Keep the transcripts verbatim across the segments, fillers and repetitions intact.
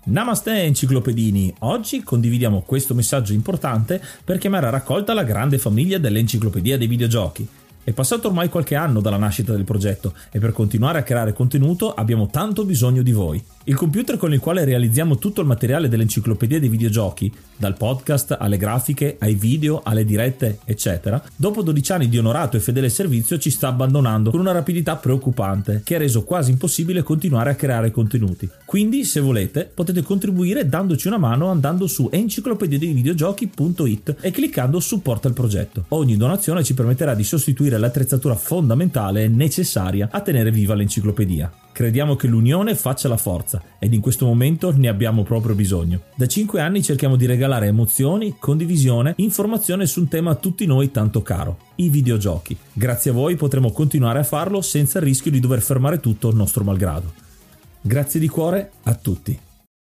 Namaste enciclopedini, oggi condividiamo questo messaggio importante per chiamare a raccolta la grande famiglia dell'enciclopedia dei videogiochi. È passato ormai qualche anno dalla nascita del progetto e per continuare a creare contenuto abbiamo tanto bisogno di voi. Il computer con il quale realizziamo tutto il materiale dell'enciclopedia dei videogiochi, dal podcast alle grafiche, ai video, alle dirette, eccetera, dopo dodici anni di onorato e fedele servizio ci sta abbandonando con una rapidità preoccupante che ha reso quasi impossibile continuare a creare contenuti. Quindi, se volete, potete contribuire dandoci una mano andando su enciclopedia dei videogiochi punto it e cliccando supporta il progetto. Ogni donazione ci permetterà di sostituire l'attrezzatura fondamentale e necessaria a tenere viva l'enciclopedia. Crediamo che l'unione faccia la forza ed in questo momento ne abbiamo proprio bisogno. Da cinque anni cerchiamo di regalare emozioni, condivisione, informazione su un tema a tutti noi tanto caro, i videogiochi. Grazie a voi potremo continuare a farlo senza il rischio di dover fermare tutto nostro malgrado. Grazie di cuore a tutti.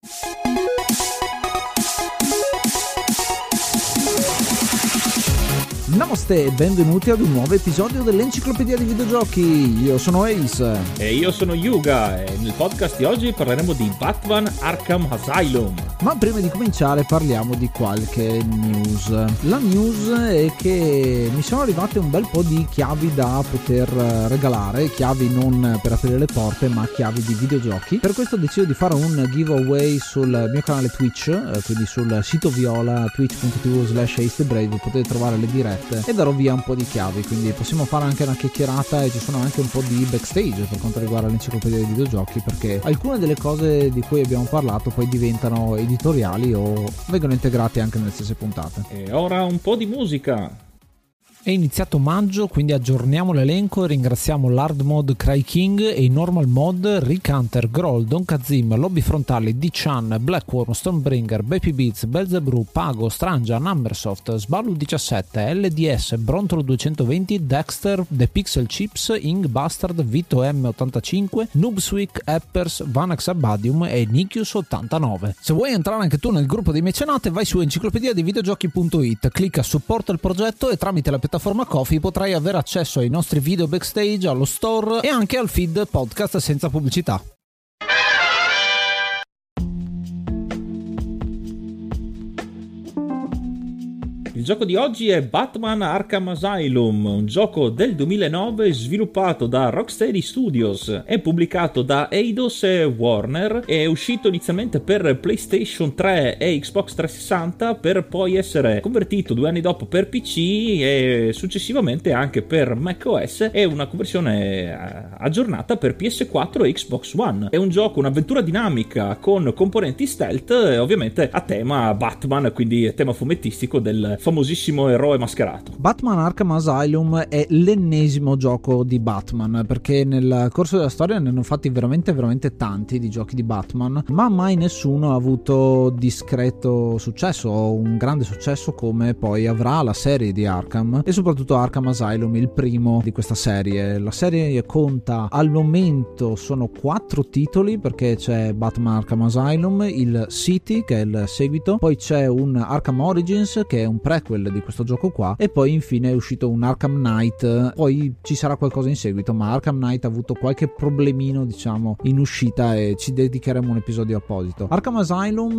Namaste e benvenuti ad un nuovo episodio dell'Enciclopedia dei Videogiochi. Io sono Ace. E io sono Yuga e nel podcast di oggi parleremo di Batman Arkham Asylum. Ma prima di cominciare parliamo di qualche news. La news è che mi sono arrivate un bel po' di chiavi da poter regalare, chiavi non per aprire le porte ma chiavi di videogiochi. Per questo ho deciso di fare un giveaway sul mio canale Twitch, quindi sul sito Viola, twitch punto tv slash acethebrave, potete trovare le dirette e darò via un po' di chiavi, quindi possiamo fare anche una chiacchierata e ci sono anche un po' di backstage per quanto riguarda l'enciclopedia dei videogiochi, perché alcune delle cose di cui abbiamo parlato poi diventano editoriali o vengono integrate anche nelle stesse puntate. E ora un po' di musica. È iniziato maggio, quindi aggiorniamo l'elenco e ringraziamo l'hard mod Cry King e i normal mod Rick Hunter, Groll, Don Kazim, Lobby Frontali, D-Chan, Blackworm, Stormbringer, Baby Beats, Belzebrew, Pago, Strangia, Numbersoft, Sballu diciassette, L D S, Brontolo duecentoventi, Dexter, The Pixel Chips, Ing Bastard, Vito M ottantacinque, Noobswick, Eppers, Vanax Abadium e Nikius ottantanove. Se vuoi entrare anche tu nel gruppo dei mecenate, vai su enciclopedia dei videogiochi punto it, clicca supporta il progetto e tramite la piattaforma Ko-fi potrai avere accesso ai nostri video backstage, allo store e anche al feed podcast senza pubblicità. Il gioco di oggi è Batman Arkham Asylum, un gioco del duemilanove sviluppato da Rocksteady Studios, è pubblicato da Eidos e Warner, è uscito inizialmente per PlayStation tre e Xbox trecentosessanta per poi essere convertito due anni dopo per P C e successivamente anche per macOS e una conversione aggiornata per P S quattro e Xbox One. È un gioco, un'avventura dinamica con componenti stealth e ovviamente a tema Batman, quindi tema fumettistico del famosissimo eroe mascherato. Batman Arkham Asylum è l'ennesimo gioco di Batman, perché nel corso della storia ne hanno fatti veramente veramente tanti di giochi di Batman, ma mai nessuno ha avuto discreto successo o un grande successo come poi avrà la serie di Arkham e soprattutto Arkham Asylum, il primo di questa serie. La serie conta al momento sono quattro titoli, perché c'è Batman Arkham Asylum, il City che è il seguito, poi c'è un Arkham Origins che è un prequel di questo gioco qua e poi infine è uscito un Arkham Knight, poi ci sarà qualcosa in seguito, ma Arkham Knight ha avuto qualche problemino diciamo in uscita e ci dedicheremo un episodio apposito. Arkham Asylum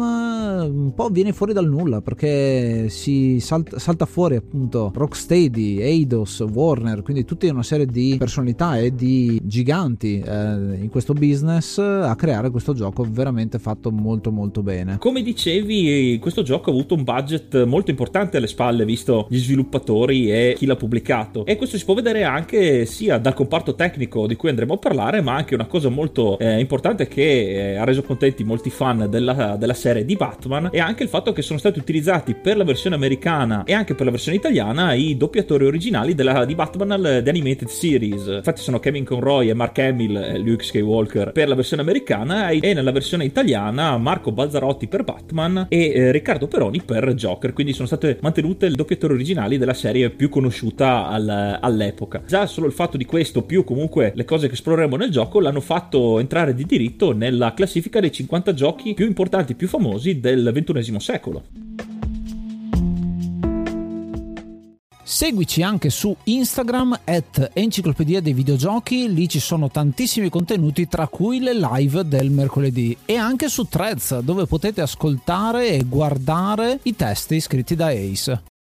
un po' viene fuori dal nulla perché si salta, salta fuori appunto Rocksteady, Eidos, Warner, quindi tutta una serie di personalità e di giganti eh, in questo business a creare questo gioco veramente fatto molto molto bene. Come dicevi, questo gioco ha avuto un budget molto importante alle spalle visto gli sviluppatori e chi l'ha pubblicato, e questo si può vedere anche sia dal comparto tecnico di cui andremo a parlare, ma anche una cosa molto eh, importante che eh, ha reso contenti molti fan della, della serie di Batman è anche il fatto che sono stati utilizzati per la versione americana e anche per la versione italiana i doppiatori originali della, di Batman The Animated Series. Infatti sono Kevin Conroy e Mark Hamill e Luke Skywalker per la versione americana e nella versione italiana Marco Balzarotti per Batman e eh, Riccardo Peroni per Joker, quindi sono state mantenute le doppiatori originali della serie più conosciuta al, all'epoca. Già solo il fatto di questo, più comunque le cose che esploreremo nel gioco, l'hanno fatto entrare di diritto nella classifica dei cinquanta giochi più importanti, più famosi del ventunesimo secolo. Seguici anche su Instagram at Enciclopedia dei Videogiochi, lì ci sono tantissimi contenuti tra cui le live del mercoledì, e anche su Threads dove potete ascoltare e guardare i testi scritti da Ace.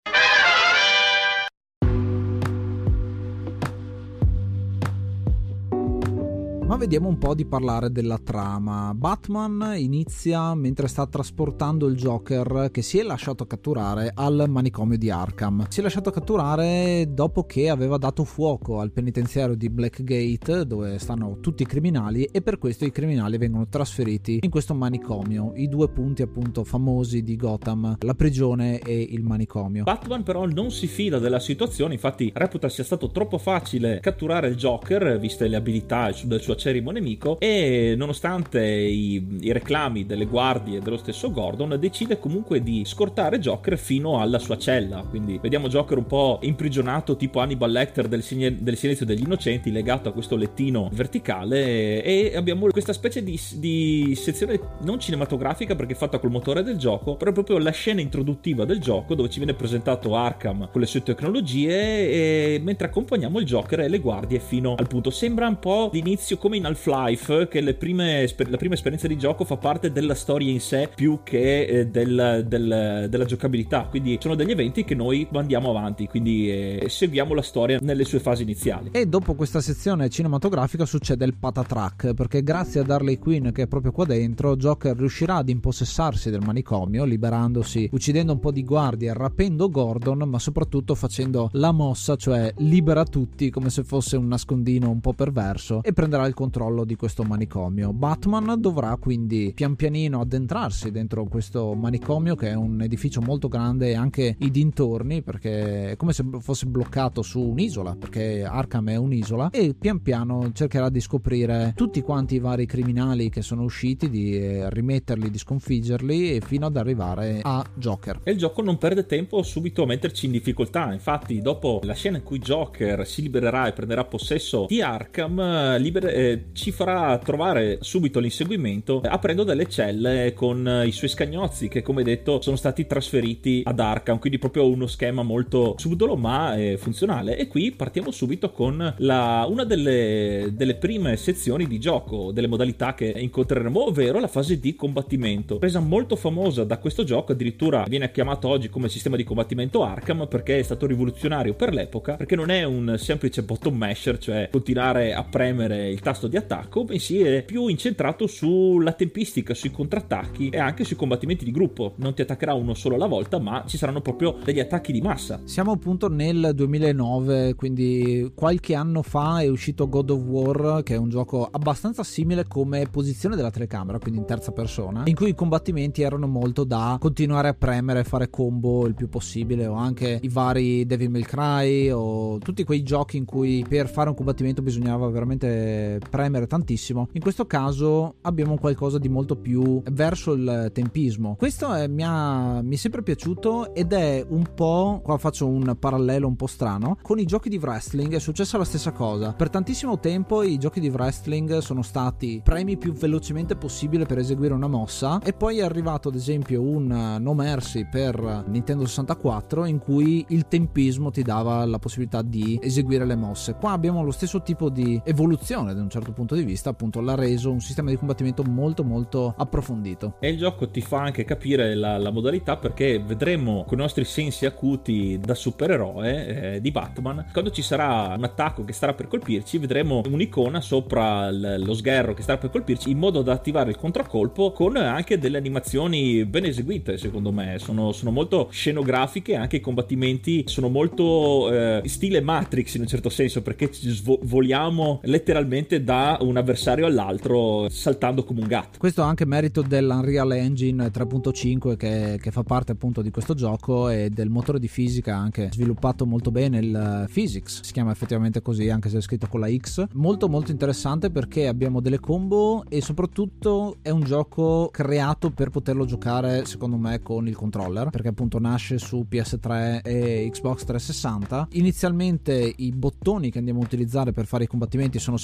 Ma vediamo un po' di parlare della trama. Batman inizia mentre sta trasportando il Joker che si è lasciato catturare al manicomio di Arkham. Si è lasciato catturare dopo che aveva dato fuoco al penitenziario di Blackgate, dove stanno tutti i criminali, e per questo i criminali vengono trasferiti in questo manicomio, i due punti appunto famosi di Gotham, la prigione e il manicomio. Batman però non si fida della situazione, infatti reputa sia stato troppo facile catturare il Joker viste le abilità del suo acerrimo nemico, e nonostante i, i reclami delle guardie e dello stesso Gordon, decide comunque di scortare Joker fino alla sua cella. Quindi vediamo Joker un po' imprigionato tipo Hannibal Lecter del, signe, del Silenzio degli Innocenti, legato a questo lettino verticale, e abbiamo questa specie di, di sezione non cinematografica perché è fatta col motore del gioco, però proprio la scena introduttiva del gioco dove ci viene presentato Arkham con le sue tecnologie, e mentre accompagniamo il Joker e le guardie fino al punto. Sembra un po' l'inizio come in Half-Life, che le prime, la prima esperienza di gioco fa parte della storia in sé più che eh, del, del, della giocabilità, quindi sono degli eventi che noi mandiamo avanti, quindi eh, seguiamo la storia nelle sue fasi iniziali. E dopo questa sezione cinematografica succede il patatrack, perché grazie ad Harley Quinn, che è proprio qua dentro, Joker riuscirà ad impossessarsi del manicomio, liberandosi, uccidendo un po' di guardie, rapendo Gordon, ma soprattutto facendo la mossa, cioè libera tutti come se fosse un nascondino un po' perverso, e prenderà il controllo di questo manicomio. Batman dovrà quindi pian pianino addentrarsi dentro questo manicomio, che è un edificio molto grande, e anche i dintorni, perché è come se fosse bloccato su un'isola, perché Arkham è un'isola, e pian piano cercherà di scoprire tutti quanti i vari criminali che sono usciti, di rimetterli, di sconfiggerli, e fino ad arrivare a Joker. E il gioco non perde tempo subito a metterci in difficoltà. Infatti dopo la scena in cui Joker si libererà e prenderà possesso di Arkham, liber- eh, ci farà trovare subito l'inseguimento, aprendo delle celle con i suoi scagnozzi che, come detto, sono stati trasferiti ad Arkham, quindi proprio uno schema molto subdolo ma eh, funzionale. E qui partiamo subito con la, una delle, delle prime sezioni di gioco, delle modalità che incontreremo, ovvero la fase di combattimento, resa molto famosa da questo gioco. Addirittura viene chiamato oggi come sistema di combattimento Arkham, perché è stato rivoluzionario per l'epoca, perché non è un semplice button masher, cioè continuare a premere il tasto di attacco, bensì è più incentrato sulla tempistica, sui contrattacchi e anche sui combattimenti di gruppo. Non ti attaccherà uno solo alla volta, ma ci saranno proprio degli attacchi di massa. Siamo appunto nel duemilanove, quindi qualche anno fa è uscito God of War, che è un gioco abbastanza simile come posizione della telecamera, quindi in terza persona, in cui i combattimenti erano molto da continuare a premere, fare combo il più possibile, o anche i vari Devil May Cry, o tutti quei giochi in cui per fare un combattimento bisognava veramente premere tantissimo. In questo caso abbiamo qualcosa di molto più verso il tempismo. Questo è, mi, ha, mi è sempre piaciuto, ed è un po', qua faccio un parallelo un po' strano, con i giochi di wrestling è successa la stessa cosa. Per tantissimo tempo i giochi di wrestling sono stati premi più velocemente possibile per eseguire una mossa, e poi è arrivato ad esempio un No Mercy per Nintendo sessantaquattro, in cui il tempismo ti dava la possibilità di eseguire le mosse. Qua abbiamo lo stesso tipo di evoluzione da un certo punto di vista, appunto l'ha reso un sistema di combattimento molto molto approfondito. E il gioco ti fa anche capire la, la modalità, perché vedremo con i nostri sensi acuti da supereroe eh, di Batman, quando ci sarà un attacco che starà per colpirci, vedremo un'icona sopra l- lo sgherro che starà per colpirci, in modo da attivare il contraccolpo, con anche delle animazioni ben eseguite. Secondo me sono, sono molto scenografiche, anche i combattimenti sono molto eh, stile Matrix in un certo senso, perché ci svo- voliamo letteralmente da un avversario all'altro saltando come un gatto. Questo è anche merito dell'Unreal Engine tre punto cinque che, che fa parte appunto di questo gioco, e del motore di fisica anche sviluppato molto bene, il Physics si chiama effettivamente così, anche se è scritto con la X. Molto molto interessante, perché abbiamo delle combo, e soprattutto è un gioco creato per poterlo giocare secondo me con il controller, perché appunto nasce su P S tre e Xbox trecentosessanta. Inizialmente i bottoni che andiamo a utilizzare per fare i combattimenti sono semplicemente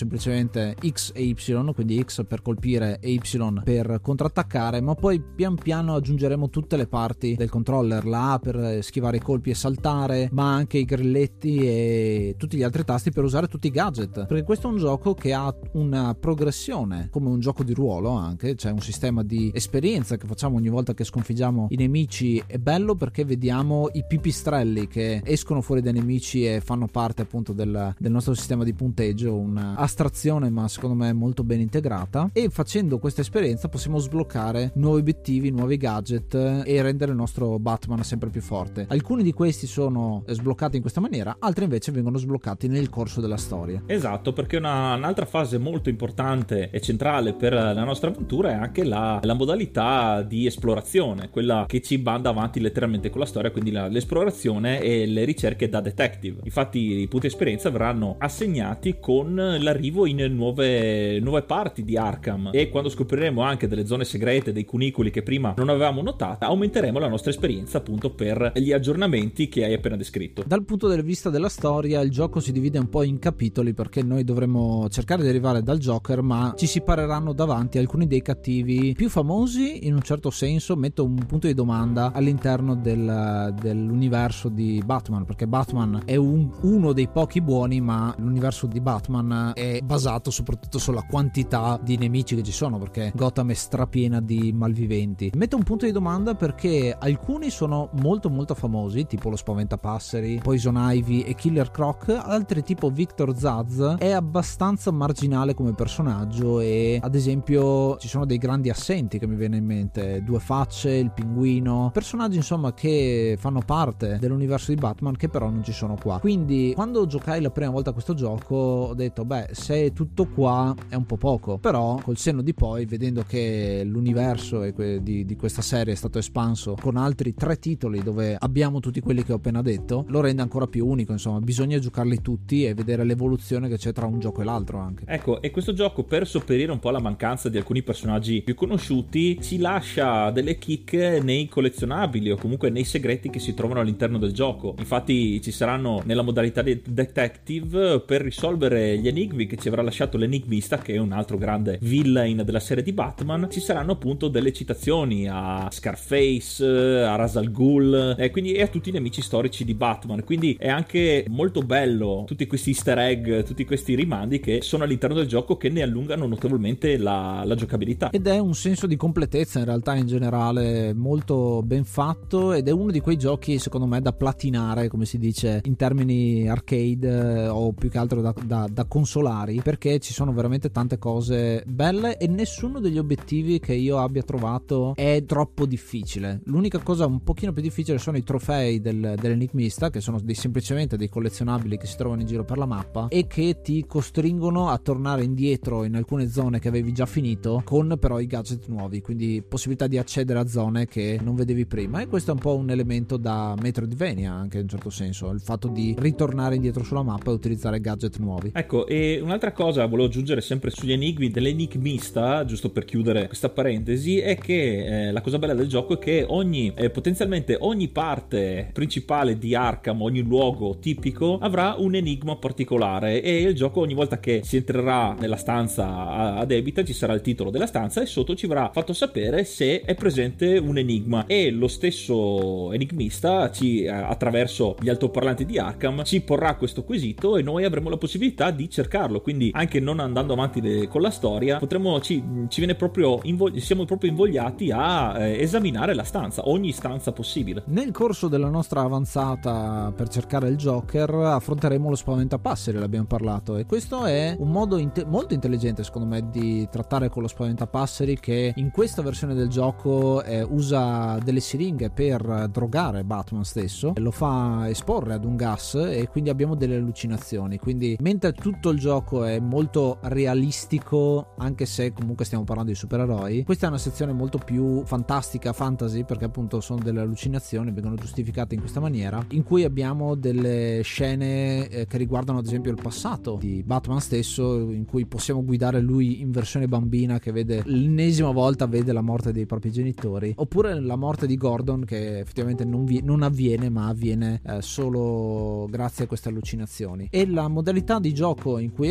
semplicemente X e Y, quindi X per colpire e Y per contrattaccare, ma poi pian piano aggiungeremo tutte le parti del controller, la A per schivare i colpi e saltare, ma anche i grilletti e tutti gli altri tasti per usare tutti i gadget, perché questo è un gioco che ha una progressione come un gioco di ruolo, anche c'è un sistema di esperienza che facciamo ogni volta che sconfiggiamo i nemici. È bello perché vediamo i pipistrelli che escono fuori dai nemici e fanno parte appunto del, del nostro sistema di punteggio, un'astrazione ma secondo me molto ben integrata, e facendo questa esperienza possiamo sbloccare nuovi obiettivi, nuovi gadget e rendere il nostro Batman sempre più forte. Alcuni di questi sono sbloccati in questa maniera, altri invece vengono sbloccati nel corso della storia. Esatto, perché una, un'altra fase molto importante e centrale per la nostra avventura è anche la, la modalità di esplorazione, quella che ci banda avanti letteralmente con la storia, quindi la, l'esplorazione e le ricerche da detective. Infatti i punti esperienza verranno assegnati con l'arrivo in nuove, nuove parti di Arkham, e quando scopriremo anche delle zone segrete, dei cunicoli che prima non avevamo notato, aumenteremo la nostra esperienza appunto per gli aggiornamenti che hai appena descritto. Dal punto di vista della storia il gioco si divide un po' in capitoli, perché noi dovremo cercare di arrivare dal Joker, ma ci si pareranno davanti alcuni dei cattivi più famosi in un certo senso. Metto un punto di domanda all'interno del, dell'universo di Batman, perché Batman è un, uno dei pochi buoni, ma l'universo di Batman è basato soprattutto sulla quantità di nemici che ci sono, perché Gotham è strapiena di malviventi. Metto un punto di domanda perché alcuni sono molto molto famosi, tipo lo Spaventapasseri, Poison Ivy e Killer Croc, altri tipo Victor Zsasz è abbastanza marginale come personaggio, e ad esempio ci sono dei grandi assenti che mi viene in mente, Due Facce, il Pinguino, personaggi insomma che fanno parte dell'universo di Batman che però non ci sono qua. Quindi quando giocai la prima volta a questo gioco ho detto beh, se è tutto qua è un po' poco, però col senno di poi, vedendo che l'universo di, di questa serie è stato espanso con altri tre titoli dove abbiamo tutti quelli che ho appena detto, lo rende ancora più unico. Insomma, bisogna giocarli tutti e vedere l'evoluzione che c'è tra un gioco e l'altro anche. Ecco, e questo gioco, per sopperire un po' alla mancanza di alcuni personaggi più conosciuti, ci lascia delle chicche nei collezionabili o comunque nei segreti che si trovano all'interno del gioco. Infatti ci saranno nella modalità di detective, per risolvere gli enigmi che ci avrà lasciato l'enigmista, che è un altro grande villain della serie di Batman, ci saranno appunto delle citazioni a Scarface, a Ra's al Ghul, e quindi e a tutti i nemici storici di Batman. Quindi è anche molto bello tutti questi easter egg, tutti questi rimandi che sono all'interno del gioco, che ne allungano notevolmente la, la giocabilità. Ed è un senso di completezza in realtà in generale molto ben fatto, ed è uno di quei giochi secondo me da platinare, come si dice in termini arcade, o più che altro da, da, da consolari, perché ci sono veramente tante cose belle e nessuno degli obiettivi che io abbia trovato è troppo difficile. L'unica cosa un pochino più difficile sono i trofei del, dell'enigmista, che sono dei, semplicemente dei collezionabili che si trovano in giro per la mappa e che ti costringono a tornare indietro in alcune zone che avevi già finito, con però i gadget nuovi, quindi possibilità di accedere a zone che non vedevi prima. E questo è un po' un elemento da Metroidvania anche in un certo senso, il fatto di ritornare indietro sulla mappa e utilizzare gadget nuovi. Ecco, e un'altra cosa volevo aggiungere sempre sugli enigmi dell'enigmista, giusto per chiudere questa parentesi, è che eh, la cosa bella del gioco è che ogni eh, potenzialmente ogni parte principale di Arkham, ogni luogo tipico avrà un enigma particolare, e il gioco ogni volta che si entrerà nella stanza ad Ebita ci sarà il titolo della stanza e sotto ci verrà fatto sapere se è presente un enigma, e lo stesso enigmista ci, attraverso gli altoparlanti di Arkham, ci porrà questo quesito e noi avremo la possibilità di cercarlo. Quindi anche non andando avanti de- con la storia potremo ci, ci viene proprio invog- siamo proprio invogliati a eh, esaminare la stanza, ogni stanza possibile. Nel corso della nostra avanzata per cercare il Joker affronteremo lo Spaventapasseri, l'abbiamo parlato, e questo è un modo inte- molto intelligente secondo me di trattare con lo Spaventapasseri, che in questa versione del gioco eh, usa delle siringhe per drogare Batman stesso, lo fa esporre ad un gas e quindi abbiamo delle allucinazioni. Quindi mentre tutto il gioco è molto realistico, anche se comunque stiamo parlando di supereroi, questa è una sezione molto più fantastica, fantasy, perché appunto sono delle allucinazioni, vengono giustificate in questa maniera, in cui abbiamo delle scene eh, che riguardano ad esempio il passato di Batman stesso, in cui possiamo guidare lui in versione bambina che vede l'ennesima volta vede la morte dei propri genitori, oppure la morte di Gordon che effettivamente non, vi- non avviene, ma avviene eh, solo grazie a queste allucinazioni. E la modalità di gioco in cui è fatta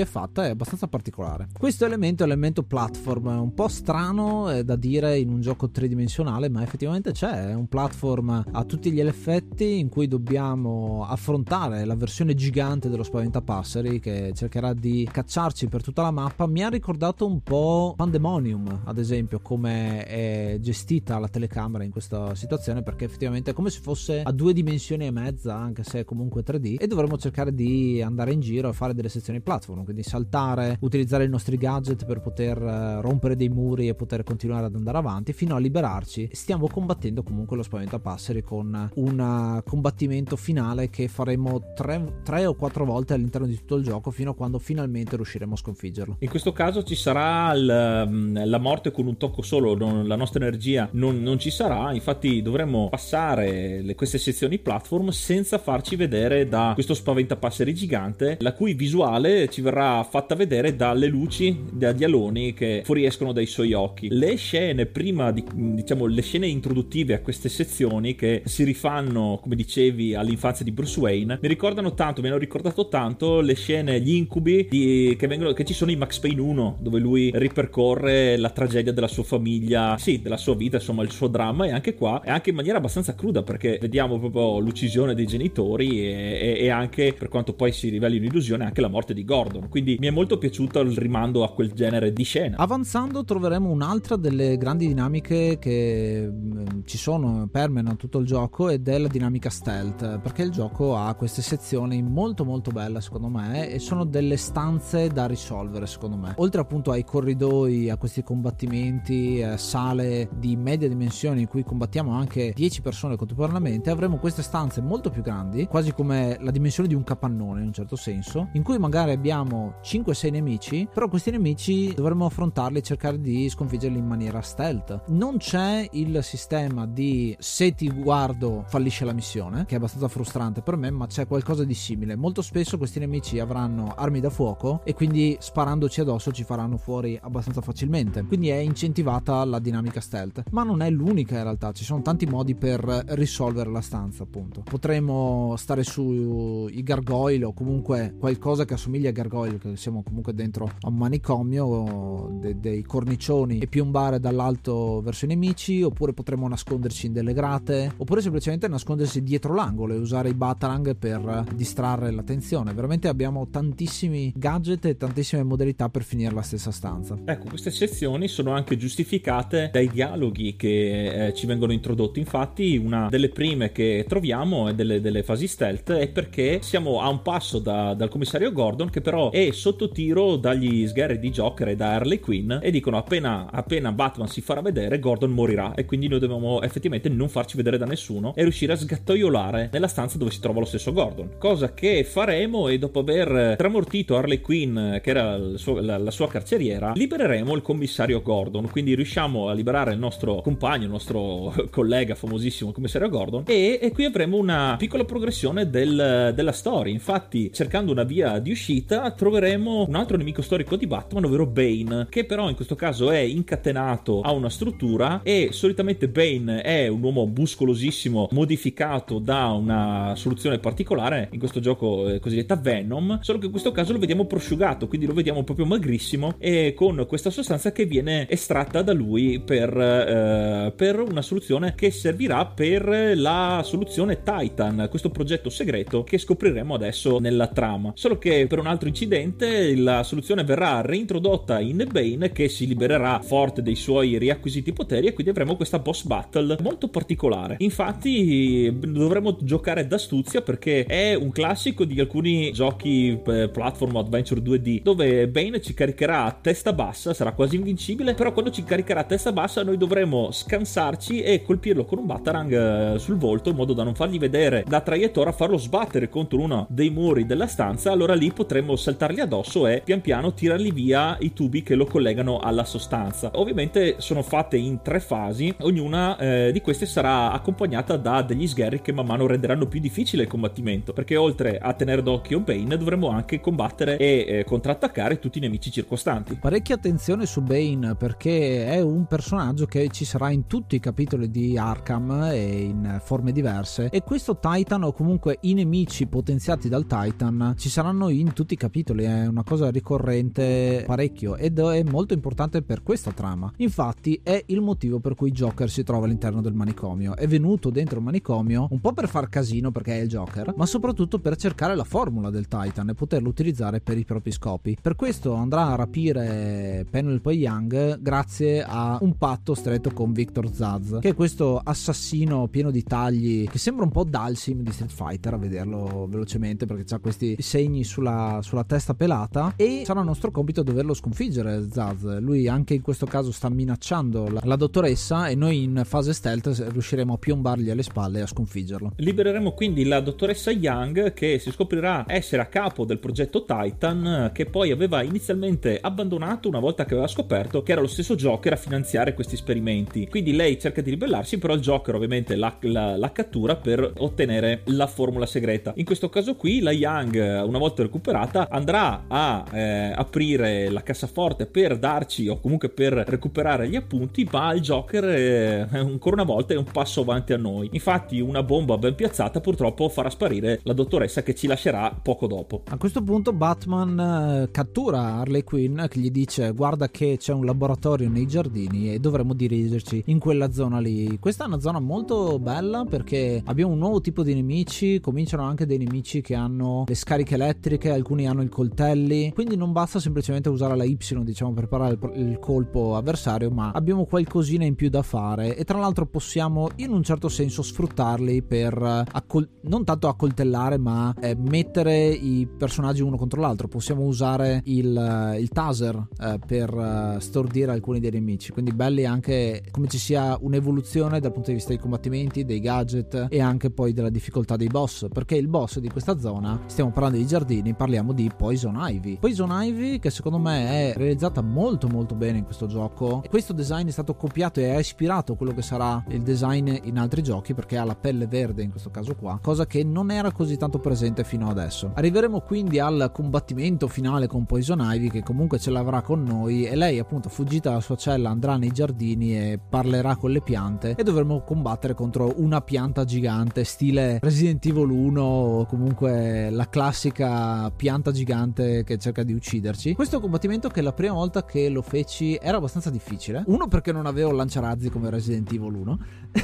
è abbastanza particolare. Questo elemento è l'elemento platform, un po' strano eh, da dire in un gioco tridimensionale, ma effettivamente c'è, è un platform a tutti gli effetti in cui dobbiamo affrontare la versione gigante dello spaventapasseri che cercherà di cacciarci per tutta la mappa. Mi ha ricordato un po' Pandemonium, ad esempio, come è gestita la telecamera in questa situazione, perché effettivamente è come se fosse a due dimensioni e mezza, anche se è comunque tre D, e dovremo cercare di andare in giro a fare delle sezioni platform, quindi saltare, utilizzare i nostri gadget per poter rompere dei muri e poter continuare ad andare avanti fino a liberarci. Stiamo combattendo comunque lo spaventapasseri con un combattimento finale che faremo tre, tre o quattro volte all'interno di tutto il gioco fino a quando finalmente riusciremo a sconfiggerlo. In questo caso ci sarà il, la morte con un tocco solo, non, la nostra energia non, non ci sarà, infatti dovremo passare le, queste sezioni platform senza farci vedere da questo spaventapasseri gigante, la cui visuale ci verrà fatta vedere dalle luci, dagli aloni che fuoriescono dai suoi occhi. Le scene prima di, diciamo, le scene introduttive a queste sezioni, che si rifanno, come dicevi, all'infanzia di Bruce Wayne, mi ricordano tanto, mi hanno ricordato tanto le scene, gli incubi di, che vengono, che ci sono in Max Payne uno, dove lui ripercorre la tragedia della sua famiglia, sì, della sua vita, insomma, il suo dramma, e anche qua è anche in maniera abbastanza cruda, perché vediamo proprio l'uccisione dei genitori e, e, e anche, per quanto poi si riveli un'illusione, anche la morte di Gordon. Quindi mi è molto piaciuto il rimando a quel genere di scena. Avanzando troveremo un'altra delle grandi dinamiche che mh, ci sono, permeano tutto il gioco, ed è la dinamica stealth, perché il gioco ha queste sezioni molto molto belle secondo me, e sono delle stanze da risolvere secondo me. Oltre appunto ai corridoi, a questi combattimenti, eh, sale di media dimensioni in cui combattiamo anche dieci persone contemporaneamente, avremo queste stanze molto più grandi, quasi come la dimensione di un capannone in un certo senso, in cui magari abbiamo cinque sei nemici, però questi nemici dovremo affrontarli e cercare di sconfiggerli in maniera stealth. Non c'è il sistema di se ti guardo fallisce la missione, che è abbastanza frustrante per me, ma c'è qualcosa di simile. Molto spesso questi nemici avranno armi da fuoco e quindi sparandoci addosso ci faranno fuori abbastanza facilmente, quindi è incentivata la dinamica stealth, ma non è l'unica in realtà, ci sono tanti modi per risolvere la stanza. Appunto potremo stare sui gargoyle o comunque qualcosa che assomiglia a gargoyle, che siamo comunque dentro a un manicomio, de- dei cornicioni, e piombare dall'alto verso i nemici, oppure potremo nasconderci in delle grate, oppure semplicemente nascondersi dietro l'angolo e usare i batarang per distrarre l'attenzione. Veramente abbiamo tantissimi gadget e tantissime modalità per finire la stessa stanza. Ecco, queste sezioni sono anche giustificate dai dialoghi che eh, ci vengono introdotti. Infatti una delle prime che troviamo è delle, delle fasi stealth, è perché siamo a un passo da, dal commissario Gordon, che però è sotto tiro dagli sgherri di Joker e da Harley Quinn, e dicono appena, appena Batman si farà vedere Gordon morirà, e quindi noi dobbiamo effettivamente non farci vedere da nessuno e riuscire a sgattaiolare nella stanza dove si trova lo stesso Gordon, cosa che faremo, e dopo aver tramortito Harley Quinn, che era il suo, la, la sua carceriera, libereremo il commissario Gordon. Quindi riusciamo a liberare il nostro compagno, il nostro collega famosissimo, il commissario Gordon, e, e qui avremo una piccola progressione del, della storia. Infatti, cercando una via di uscita, troveremo un altro nemico storico di Batman, ovvero Bane, che però in questo caso è incatenato a una struttura, e solitamente Bane è un uomo muscolosissimo modificato da una soluzione particolare, in questo gioco eh, cosiddetta Venom, solo che in questo caso lo vediamo prosciugato, quindi lo vediamo proprio magrissimo, e con questa sostanza che viene estratta da lui per, eh, per una soluzione che servirà per la soluzione Titan, questo progetto segreto che scopriremo adesso nella trama. Solo che per un altro incidente la soluzione verrà reintrodotta in Bane, che si libererà forte dei suoi riacquisiti poteri, e quindi avremo questa boss battle molto particolare. Infatti dovremo giocare d'astuzia, perché è un classico di alcuni giochi eh, platform adventure due D, dove Bane ci caricherà a testa bassa, sarà quasi invincibile, però quando ci caricherà a testa bassa noi dovremo scansarci e colpirlo con un batarang eh, sul volto, in modo da non fargli vedere la traiettoria, farlo sbattere contro uno dei muri della stanza. Allora lì potremo saltargli addosso e pian piano tirargli via i tubi che lo collegano alla sostanza. Ovviamente sono fatte in tre fasi, ognuna eh, di queste sarà accompagnata da degli sgherri che man mano renderanno più difficile il combattimento, perché oltre a tenere d'occhio Bane dovremo anche combattere e eh, contrattaccare tutti i nemici circostanti. Parecchia attenzione su Bane, perché è un personaggio che ci sarà in tutti i capitoli di Arkham e in forme diverse, e questo Titan, o comunque i nemici potenziati dal Titan, ci saranno in tutti i capitoli. È un una cosa ricorrente parecchio ed è molto importante per questa trama. Infatti è il motivo per cui Joker si trova all'interno del manicomio. È venuto dentro il manicomio un po' per far casino perché è il Joker, ma soprattutto per cercare la formula del Titan e poterlo utilizzare per i propri scopi. Per questo andrà a rapire Penelope Young grazie a un patto stretto con Victor Zsasz, che è questo assassino pieno di tagli che sembra un po' Dalsim di Street Fighter a vederlo velocemente, perché ha questi segni sulla, sulla testa pelata, e sarà nostro compito doverlo sconfiggere Zsasz. Lui anche in questo caso sta minacciando la, la dottoressa e noi in fase stealth riusciremo a piombargli alle spalle e a sconfiggerlo. Libereremo quindi la dottoressa Young, che si scoprirà essere a capo del progetto Titan, che poi aveva inizialmente abbandonato una volta che aveva scoperto che era lo stesso Joker a finanziare questi esperimenti. Quindi lei cerca di ribellarsi, però il Joker ovviamente la, la, la cattura per ottenere la formula segreta. In questo caso qui la Young, una volta recuperata, andrà a eh, aprire la cassaforte per darci, o comunque per recuperare gli appunti, ma il Joker eh, ancora una volta è un passo avanti a noi. Infatti una bomba ben piazzata purtroppo farà sparire la dottoressa, che ci lascerà poco dopo. A questo punto Batman eh, cattura Harley Quinn, che gli dice: guarda che c'è un laboratorio nei giardini e dovremmo dirigerci in quella zona lì. Questa è una zona molto bella perché abbiamo un nuovo tipo di nemici, cominciano anche dei nemici che hanno le scariche elettriche, alcuni hanno i coltelli, quindi non basta semplicemente usare la Y, diciamo, per parare il, il colpo avversario, ma abbiamo qualcosina in più da fare, e tra l'altro possiamo in un certo senso sfruttarli per accol- non tanto accoltellare, ma eh, mettere i personaggi uno contro l'altro. Possiamo usare il, il taser eh, per uh, stordire alcuni dei nemici, quindi belli anche come ci sia un'evoluzione dal punto di vista dei combattimenti, dei gadget e anche poi della difficoltà dei boss, perché il boss di questa zona, stiamo parlando di giardini, parliamo di Poison Ivy. Poison Ivy, che secondo me è realizzata molto molto bene in questo gioco. Questo design è stato copiato e ha ispirato quello che sarà il design in altri giochi, perché ha la pelle verde in questo caso qua, cosa che non era così tanto presente fino adesso. Arriveremo quindi al combattimento finale con Poison Ivy, che comunque ce l'avrà con noi, e lei appunto, fuggita dalla sua cella, andrà nei giardini e parlerà con le piante, e dovremo combattere contro una pianta gigante stile Resident Evil uno, o comunque la classica pianta gigante che cerca di ucciderci. Questo combattimento, che la prima volta che lo feci era abbastanza difficile, uno perché non avevo lanciarazzi come Resident Evil uno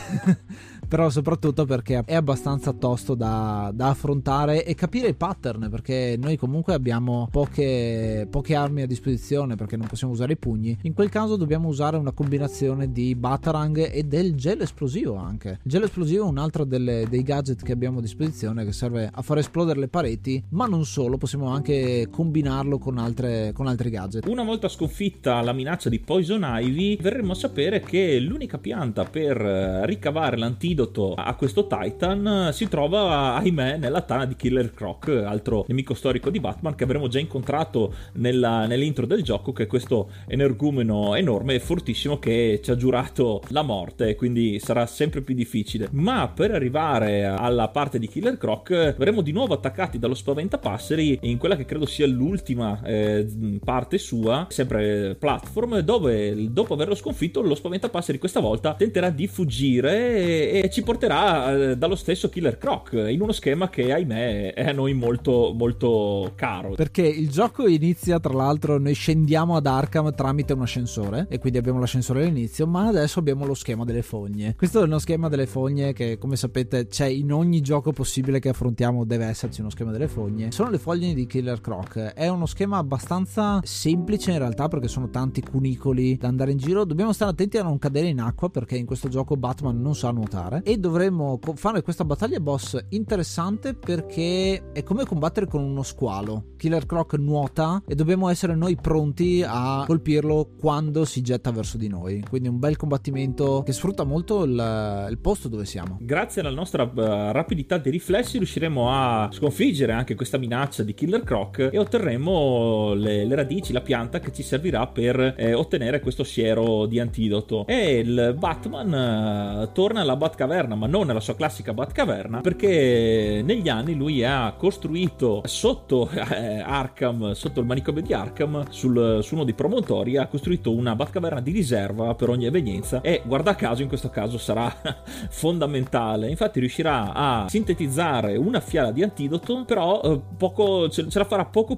però soprattutto perché è abbastanza tosto da, da affrontare e capire i pattern, perché noi comunque abbiamo poche, poche armi a disposizione, perché non possiamo usare i pugni. In quel caso dobbiamo usare una combinazione di Batarang e del gelo esplosivo. Anche il gelo esplosivo è un altro delle, dei gadget che abbiamo a disposizione, che serve a far esplodere le pareti, ma non solo, possiamo anche combinarlo con, altre, con altri gadget. Una volta sconfitta la minaccia di Poison Ivy, verremo a sapere che l'unica pianta per ricavare l'antidoto a questo Titan si trova, ahimè, nella tana di Killer Croc, altro nemico storico di Batman che avremo già incontrato nella, nell'intro del gioco, che è questo energumeno enorme e fortissimo che ci ha giurato la morte, quindi sarà sempre più difficile. Ma per arrivare alla parte di Killer Croc verremo di nuovo attaccati dallo spaventapasseri in quella che credo sia l'ultima eh, parte sua, sempre platform, dove dopo averlo sconfitto lo spaventapasseri questa volta tenterà di fuggire e, e ci porterà eh, dallo stesso Killer Croc in uno schema che, ahimè, è a noi molto molto caro, perché il gioco inizia, tra l'altro noi scendiamo ad Arkham tramite un ascensore e quindi abbiamo l'ascensore all'inizio, ma adesso abbiamo lo schema delle fogne. Questo è uno schema delle fogne che, come sapete, c'è in ogni gioco possibile che affrontiamo, deve esserci uno schema delle fogne. Sono le foglie di Killer Croc, è uno schema abbastanza semplice in realtà, perché sono tanti cunicoli da andare in giro. Dobbiamo stare attenti a non cadere in acqua, perché in questo gioco Batman non sa nuotare, e dovremmo fare questa battaglia boss interessante perché è come combattere con uno squalo. Killer Croc nuota e dobbiamo essere noi pronti a colpirlo quando si getta verso di noi, quindi un bel combattimento che sfrutta molto il, il posto dove siamo. Grazie alla nostra uh, rapidità di riflessi riusciremo a sconfiggere anche questa minaccia di Killer Croc e otterremo le, le radici, la pianta che ci servirà per eh, ottenere questo siero di antidoto. E il Batman uh, torna alla Batcaverna, ma non nella sua classica Batcaverna, perché negli anni lui ha costruito sotto eh, Arkham, sotto il manicomio di Arkham, sul, su uno dei promontori, ha costruito una Batcaverna di riserva per ogni evenienza, e guarda caso in questo caso sarà fondamentale. Infatti riuscirà a sintetizzare una fiala di antidoto, però eh, poco, ce, ce la farà poco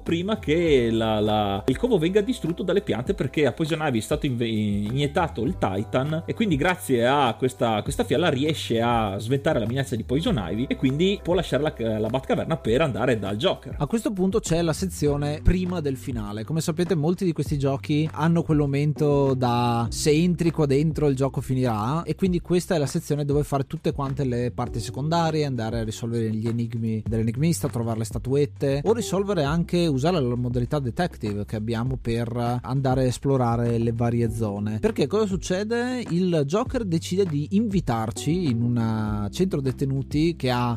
prima che la, la, il covo venga distrutto dalle piante, perché a Poison Ivy è stato inve- iniettato il Titan, e quindi grazie a questa, questa fiala riesce a sventare la minaccia di Poison Ivy e quindi può lasciare la, la Batcaverna per andare dal Joker. A questo punto c'è la sezione prima del finale. Come sapete, molti di questi giochi hanno quel momento da se entri qua dentro il gioco finirà, e quindi questa è la sezione dove fare tutte quante le parti secondarie, andare a risolvere gli enigmi dell'enigmista, trovare le statuette, o risolvere anche, usare la modalità detective che abbiamo per andare a esplorare le varie zone. Perché cosa succede? Il Joker decide di invitarci in un centro detenuti che ha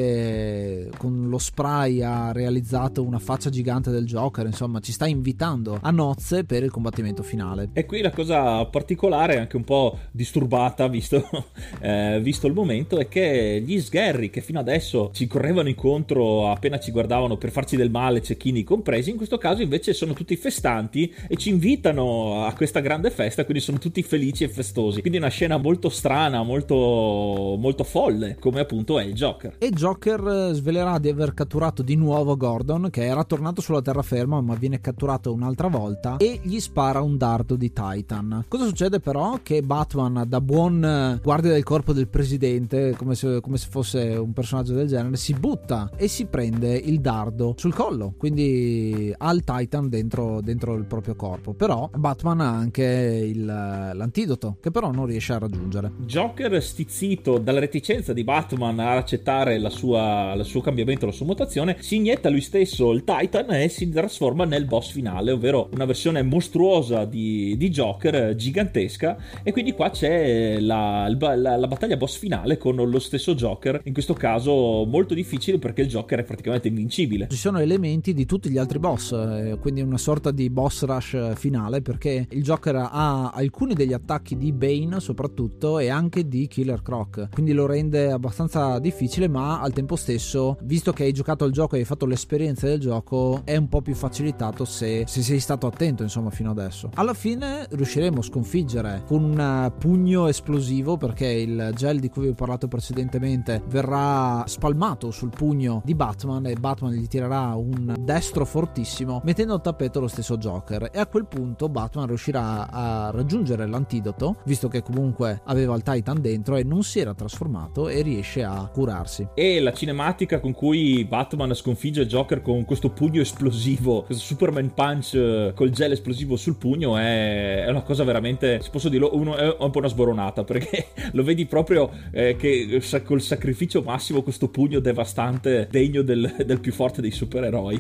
anche, con lo spray ha realizzato una faccia gigante del Joker, insomma ci sta invitando a nozze per il combattimento finale. E qui la cosa particolare, anche un po' disturbata visto, eh, visto il momento, è che gli sgherri che fino adesso ci correvano incontro appena ci guardavano per farci del male, cecchini compresi, in questo caso invece sono tutti festanti e ci invitano a questa grande festa, quindi sono tutti felici e festosi. Quindi una scena molto strana, molto, molto folle, come appunto è il Joker. E Joker svelerà di aver catturato di nuovo Gordon, che era tornato sulla terraferma ma viene catturato un'altra volta, e gli spara un dardo di Titan. Cosa succede però? Che Batman, da buon guardia del corpo del presidente, come se, come se fosse un personaggio del genere, si butta e si prende il dardo sul collo, quindi ha il Titan dentro, dentro il proprio corpo. Però Batman ha anche il, l'antidoto, che però non riesce a raggiungere. Joker, stizzito dalla reticenza di Batman a accettare la sua, il suo cambiamento, la sua mutazione, si inietta lui stesso il Titan e si trasforma nel boss finale, ovvero una versione mostruosa di, di Joker, gigantesca. E quindi qua c'è la, la, la battaglia boss finale con lo stesso Joker, in questo caso molto difficile perché il Joker è praticamente invincibile. Ci sono elementi di tutti gli altri boss, eh, quindi una sorta di boss rush finale, perché il Joker ha alcuni degli attacchi di Bane soprattutto e anche di Killer Croc, quindi lo rende abbastanza difficile, ma al tempo stesso, visto che hai giocato al gioco e hai fatto l'esperienza del gioco, è un po' più facilitato se, se sei stato attento, insomma, fino adesso. Alla fine riusciremo a sconfiggere con un pugno esplosivo, perché il gel di cui vi ho parlato precedentemente verrà spalmato sul pugno di Batman e Batman gli tirerà un destro fortissimo, mettendo al tappeto lo stesso Joker, e a quel punto Batman riuscirà a raggiungere l'antidoto, visto che comunque aveva il Titan dentro e non si era trasformato, e riesce a curarsi. E la cinematica con cui Batman sconfigge il Joker con questo pugno esplosivo, questo Superman Punch col gel esplosivo sul pugno, è, è una cosa veramente, se posso dirlo, uno, è un po' una sboronata, perché lo vedi proprio eh, che col sacrificio massimo questo pugno devastante, degno del, del più forte dei supereroi.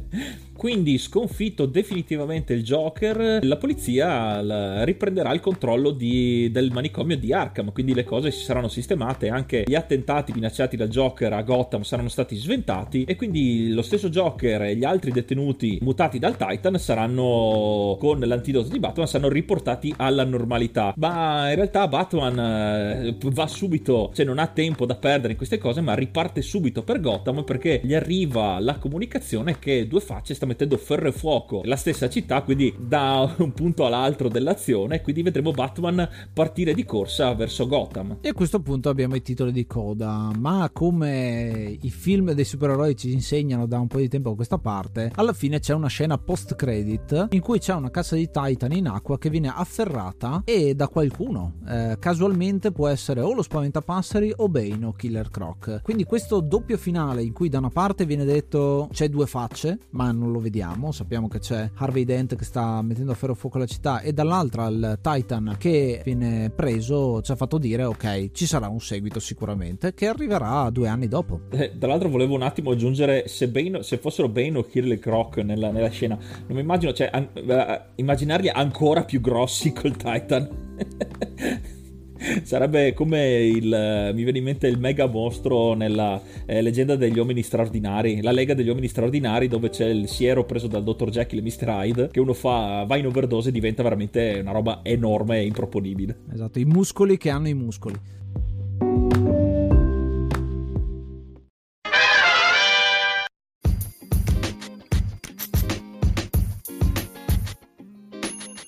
Quindi, sconfitto definitivamente il Joker, la polizia la, riprenderà il controllo di, del manicomio di Arkham, quindi le cose si saranno sistemate, anche gli attentati minacciati dal Joker a Gotham saranno stati sventati, e quindi lo stesso Joker e gli altri detenuti mutati dal Titan saranno, con l'antidoto di Batman, saranno riportati alla normalità. Ma in realtà Batman eh, va subito, cioè non ha tempo da perdere in queste cose, ma riparte subito per Gotham, perché gli arriva la comunicazione che Due Facce sta mettendo ferro e fuoco la stessa città, quindi da un punto all'altro dell'azione, quindi vedremo Batman partire di corsa verso Gotham. E a questo punto abbiamo i titoli di coda, ma come i film dei supereroi ci insegnano da un po' di tempo a questa parte, alla fine c'è una scena post credit in cui c'è una cassa di Titan in acqua che viene afferrata e da qualcuno, eh, casualmente può essere o lo Spaventapasseri o Bane o Killer Croc. Quindi questo doppio finale in cui da una parte viene detto c'è Due Facce, ma non lo vediamo, sappiamo che c'è Harvey Dent che sta mettendo a ferro fuoco la città, e dall'altra il Titan che viene preso, ci ha fatto dire ok, ci sarà un seguito sicuramente che arriverà due anni dopo. Eh, dall'altro volevo un attimo aggiungere, se, Bane, se fossero Bane o Killer Croc nella, nella scena, non mi immagino, cioè an- uh, immaginarli ancora più grossi col Titan. Sarebbe come il, mi viene in mente il mega mostro nella eh, leggenda degli uomini straordinari, la lega degli uomini straordinari, dove c'è il siero preso dal dottor Jekyll e mister Hyde, che uno fa, va in overdose e diventa veramente una roba enorme e improponibile. Esatto, i muscoli che hanno i muscoli. Questo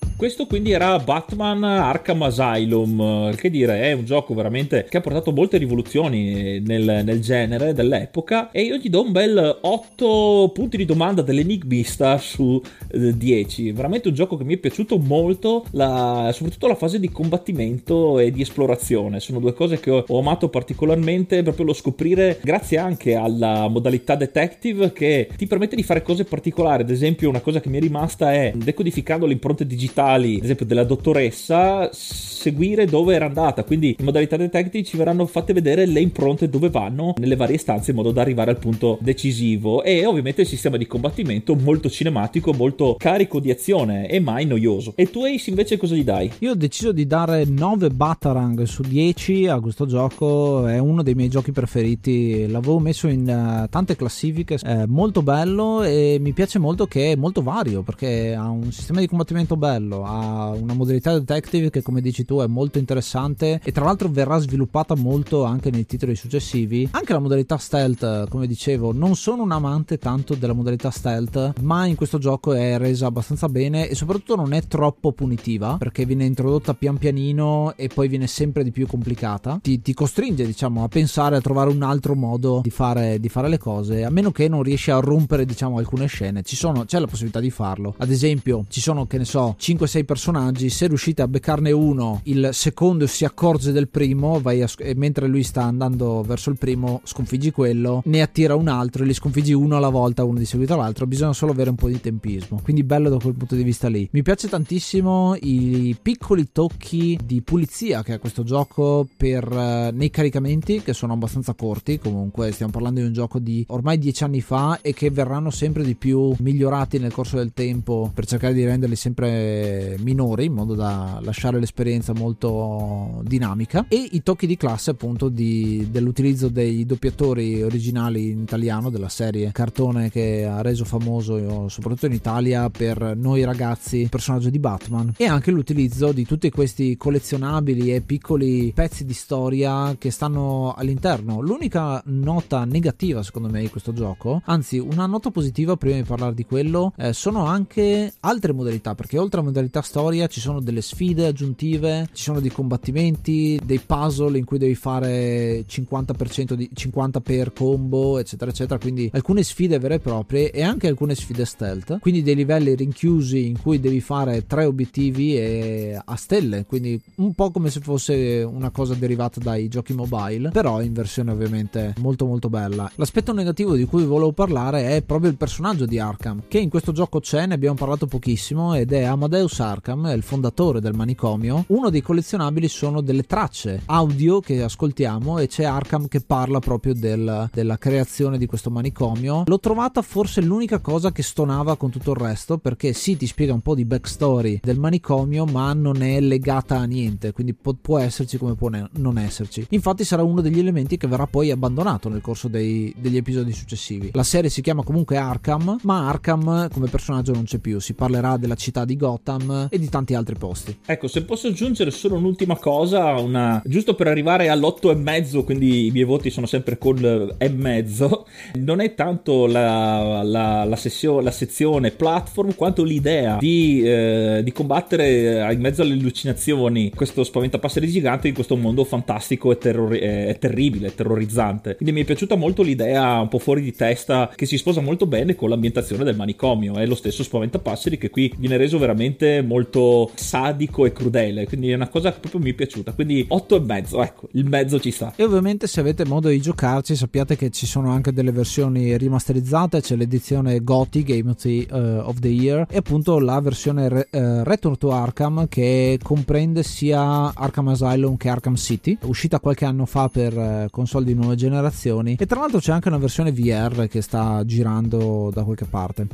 questo quindi era Batman Arkham Asylum, che dire, è un gioco veramente che ha portato molte rivoluzioni nel, nel genere dell'epoca, e io gli do un bel otto punti di domanda dell'enigmista su dieci. Veramente un gioco che mi è piaciuto molto, la, soprattutto la fase di combattimento e di esplorazione, sono due cose che ho, ho amato particolarmente, proprio lo scoprire grazie anche alla modalità detective che ti permette di fare cose particolari. Ad esempio, una cosa che mi è rimasta è, decodificando le impronte digitali ad esempio della dottoressa, seguire dove era andata, quindi in modalità detective ci verranno fatte vedere le impronte dove vanno nelle varie stanze in modo da arrivare al punto decisivo. E ovviamente il sistema di combattimento molto cinematico, molto carico di azione e mai noioso. E tu Ace invece cosa gli dai? Io ho deciso di dare nove Batarang su dieci a questo gioco, è uno dei miei giochi preferiti, l'avevo messo in uh, tante classifiche, è molto bello e mi piace molto che è molto vario, perché ha un sistema di combattimento bello, ha una modalità detective che, come dici tu, è molto interessante e tra l'altro verrà sviluppata molto anche nei titoli successivi. Anche la modalità stealth, come dicevo, non sono un amante tanto della modalità stealth, ma in questo gioco è resa abbastanza bene e soprattutto non è troppo punitiva, perché viene introdotta pian pianino e poi viene sempre di più complicata, ti, ti costringe, diciamo, a pensare, a trovare un altro modo di fare, di fare le cose, a meno che non riesci a rompere, diciamo, alcune scene. Ci sono, c'è la possibilità di farlo, ad esempio ci sono, che ne so, cinque sei personaggi, se riuscite a beccarne uno, il secondo si accorge del primo, vai a, e mentre lui sta andando verso il primo sconfiggi quello, ne attira un altro e li sconfiggi uno alla volta, uno di seguito all'altro. Bisogna solo avere un po' di tempismo, quindi bello da quel punto di vista lì. Mi piace tantissimo i piccoli tocchi di pulizia che ha questo gioco per uh, nei caricamenti, che sono abbastanza corti. Comunque stiamo parlando di un gioco di ormai dieci anni fa e che verranno sempre di più migliorati nel corso del tempo per cercare di renderli sempre minori, in modo da lasciare l'esperienza molto dinamica. E i tocchi di classe, appunto, di, dell'utilizzo dei doppiatori originali in italiano della serie cartone che ha reso famoso soprattutto in Italia per noi ragazzi il personaggio di Batman, e anche l'utilizzo di tutti questi collezionabili e piccoli pezzi di storia che stanno all'interno. L'unica nota negativa secondo me di questo gioco, anzi una nota positiva prima di parlare di quello, eh, sono anche altre modalità, perché oltre alla modalità storia ci sono delle sfide aggiuntive, ci sono dei combattimenti, dei puzzle in cui devi fare cinquanta per cento di cinquanta per combo, eccetera eccetera, quindi alcune sfide vere e proprie e anche alcune sfide stealth, quindi dei livelli rinchiusi in cui devi fare tre obiettivi e a stelle, quindi un po' come se fosse una cosa derivata dai giochi mobile, però in versione ovviamente molto molto bella. L'aspetto negativo di cui volevo parlare è proprio il personaggio di Arkham, che in questo gioco c'è, ne abbiamo parlato pochissimo, ed è Amadeus Arkham, il fondatore del manicomio. Uno dei collezionabili sono delle tracce audio che ascoltiamo e c'è Arkham che parla proprio del, della creazione di questo manicomio. L'ho trovata forse l'unica cosa che stonava con tutto il resto, perché sì, ti spiega un po' di backstory del manicomio, ma non è legata a niente, quindi può, può esserci come può ne- non esserci. Infatti sarà uno degli elementi che verrà poi abbandonato nel corso dei, degli episodi successivi. La serie si chiama comunque Arkham, ma Arkham come personaggio non c'è più, si parlerà della città di Gotham e di tanti altri posti. Ecco, se posso aggiungere solo un'ultima cosa, una... giusto per arrivare all'otto e mezzo, quindi i miei voti sono sempre con e mezzo, non è tanto la, la, la, sessio, la sezione platform quanto l'idea di, eh, di combattere in mezzo alle allucinazioni questo spaventapasseri gigante in questo mondo fantastico e, terrori- e terribile, terrorizzante. Quindi mi è piaciuta molto l'idea un po' fuori di testa, che si sposa molto bene con l'ambientazione del manicomio. È lo stesso spaventapasseri che qui viene reso veramente molto sadico e crudele, quindi è una cosa che proprio mi è piaciuta. Quindi otto e mezzo, ecco, il mezzo ci sta. E ovviamente se avete modo di giocarci sappiate che ci sono anche delle versioni rimasterizzate, c'è l'edizione G O T Y Game of the, uh, of the Year e appunto la versione re, uh, Return to Arkham, che comprende sia Arkham Asylum che Arkham City, uscita qualche anno fa per uh, console di nuove generazioni, e tra l'altro c'è anche una versione V R che sta girando da qualche parte.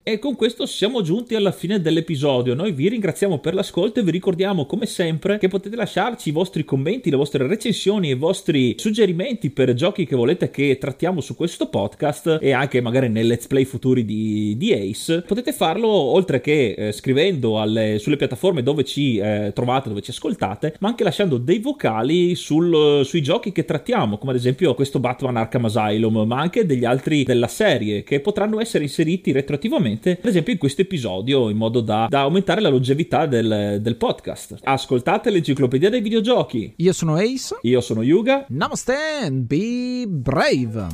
E con questo siamo giunti alla fine dell'episodio. Noi vi ringraziamo per l'ascolto e vi ricordiamo come sempre che potete lasciarci i vostri commenti, le vostre recensioni e i vostri suggerimenti per giochi che volete che trattiamo su questo podcast e anche magari nei let's play futuri di, di Ace. Potete farlo oltre che eh, scrivendo alle, sulle piattaforme dove ci eh, trovate, dove ci ascoltate, ma anche lasciando dei vocali sul, sui giochi che trattiamo, come ad esempio questo Batman Arkham Asylum, ma anche degli altri della serie che potranno essere inseriti retroattivamente ad esempio in questo episodio, in modo da, da aumentare la longevità del, del podcast. Ascoltate l'Enciclopedia dei Videogiochi. Io sono Ace. Io sono Yuga. Namaste and be brave.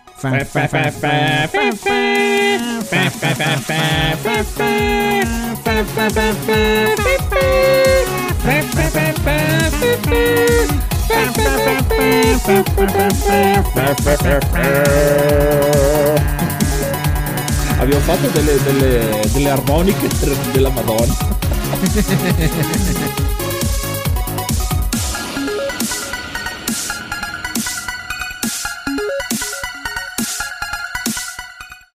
Abbiamo fatto delle, delle, delle armoniche della Madonna.